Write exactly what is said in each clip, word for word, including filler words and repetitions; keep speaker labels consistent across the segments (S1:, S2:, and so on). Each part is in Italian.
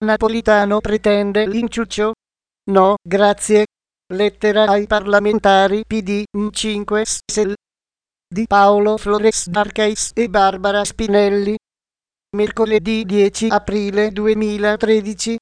S1: Napolitano pretende l'inciuccio? No, grazie. Lettera ai parlamentari P D cinque Stelle di Paolo Flores Arcais e Barbara Spinelli. Mercoledì dieci aprile duemilatredici.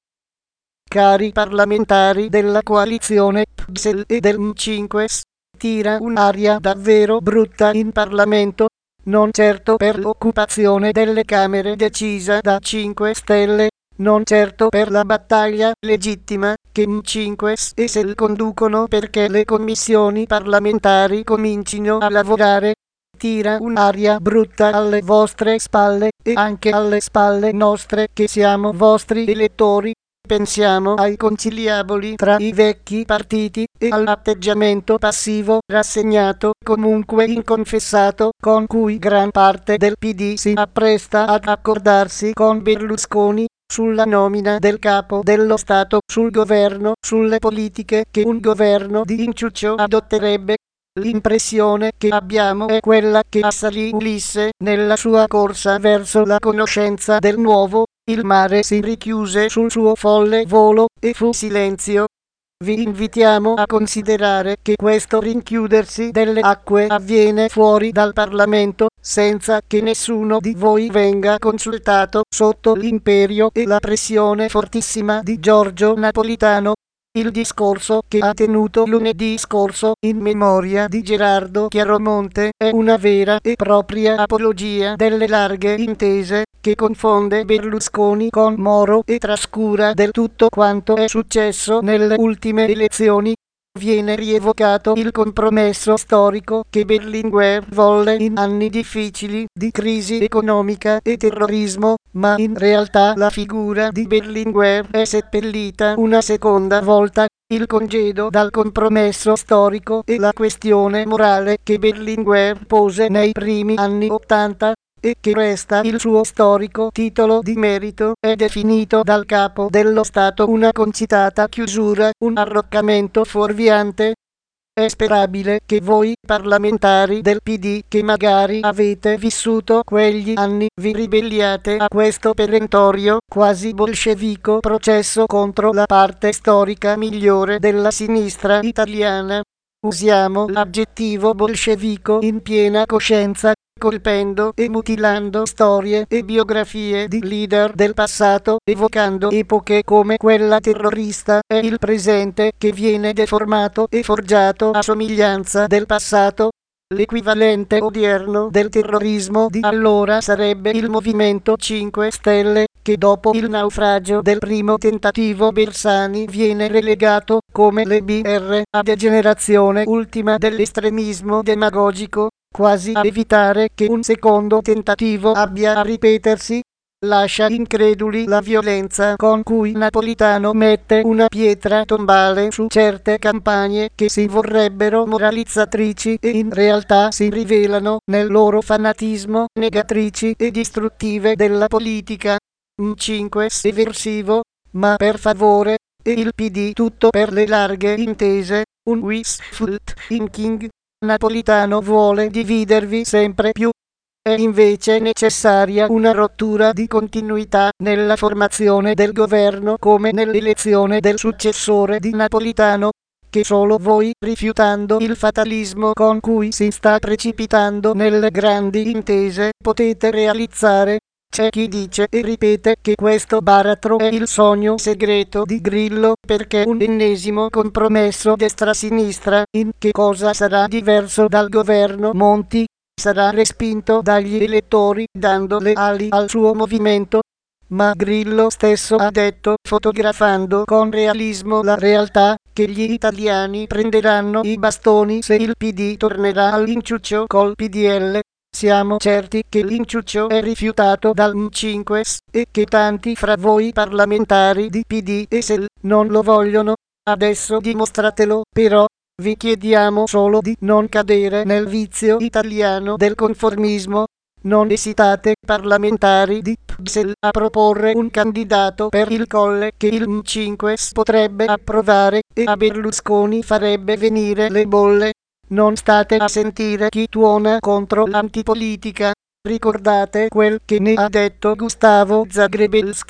S1: Cari parlamentari della coalizione P S L e del cinque Stelle, tira un'aria davvero brutta in Parlamento, non certo per l'occupazione delle Camere decisa da cinque Stelle, non certo per la battaglia legittima che M cinque Stelle conducono perché le commissioni parlamentari comincino a lavorare. Tira un'aria brutta alle vostre spalle e anche alle spalle nostre che siamo vostri elettori. Pensiamo ai conciliaboli tra i vecchi partiti e all'atteggiamento passivo, rassegnato, comunque inconfessato, con cui gran parte del P D si appresta ad accordarsi con Berlusconi sulla nomina del capo dello Stato, sul governo, sulle politiche che un governo di inciuccio adotterebbe. L'impressione che abbiamo è quella che assalì Ulisse nella sua corsa verso la conoscenza del nuovo. Il mare si richiuse sul suo folle volo e fu silenzio. Vi invitiamo a considerare che questo rinchiudersi delle acque avviene fuori dal Parlamento, senza che nessuno di voi venga consultato, sotto l'imperio e la pressione fortissima di Giorgio Napolitano. Il discorso che ha tenuto lunedì scorso in memoria di Gerardo Chiaromonte è una vera e propria apologia delle larghe intese, che confonde Berlusconi con Moro e trascura del tutto quanto è successo nelle ultime elezioni. Viene rievocato il compromesso storico che Berlinguer volle in anni difficili di crisi economica e terrorismo, ma in realtà la figura di Berlinguer è seppellita una seconda volta. Il congedo dal compromesso storico e la questione morale che Berlinguer pose nei primi anni ottanta e che resta il suo storico titolo di merito, è definito dal capo dello Stato una concitata chiusura, un arroccamento fuorviante. È sperabile che voi parlamentari del P D, che magari avete vissuto quegli anni, vi ribelliate a questo perentorio, quasi bolscevico processo contro la parte storica migliore della sinistra italiana. Usiamo l'aggettivo bolscevico in piena coscienza, colpendo e mutilando storie e biografie di leader del passato, evocando epoche come quella terrorista. È il presente che viene deformato e forgiato a somiglianza del passato. L'equivalente odierno del terrorismo di allora sarebbe il Movimento cinque Stelle, che dopo il naufragio del primo tentativo Bersani viene relegato, come le B R, a degenerazione ultima dell'estremismo demagogico, quasi a evitare che un secondo tentativo abbia a ripetersi. Lascia increduli la violenza con cui Napolitano mette una pietra tombale su certe campagne che si vorrebbero moralizzatrici e in realtà si rivelano, nel loro fanatismo, negatrici e distruttive della politica. M cinque eversivo, ma per favore, e il P D tutto per le larghe intese, un wishful thinking. Napolitano vuole dividervi sempre più. È invece necessaria una rottura di continuità nella formazione del governo come nell'elezione del successore di Napolitano, che solo voi, rifiutando il fatalismo con cui si sta precipitando nelle grandi intese, potete realizzare. C'è chi dice e ripete che questo baratro è il sogno segreto di Grillo, perché un ennesimo compromesso destra-sinistra, in che cosa sarà diverso dal governo Monti, sarà respinto dagli elettori dando le ali al suo movimento. Ma Grillo stesso ha detto, fotografando con realismo la realtà, che gli italiani prenderanno i bastoni se il P D tornerà all'inciuccio col P D L. Siamo certi che l'inciuccio è rifiutato dal M cinque e che tanti fra voi parlamentari di P D e S E L non lo vogliono. Adesso dimostratelo, però. Vi chiediamo solo di non cadere nel vizio italiano del conformismo. Non esitate, parlamentari di P S L, a proporre un candidato per il Colle che il M cinque potrebbe approvare e a Berlusconi farebbe venire le bolle. Non state a sentire chi tuona contro l'antipolitica. Ricordate quel che ne ha detto Gustavo Zagrebelsky?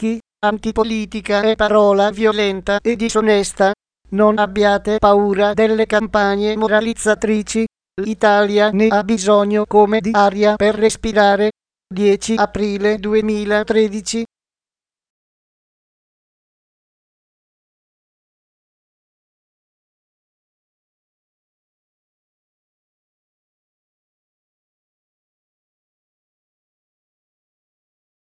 S1: antipolitica e parola violenta e disonesta. Non abbiate paura delle campagne moralizzatrici. L'Italia ne ha bisogno come di aria per respirare. dieci aprile duemilatredici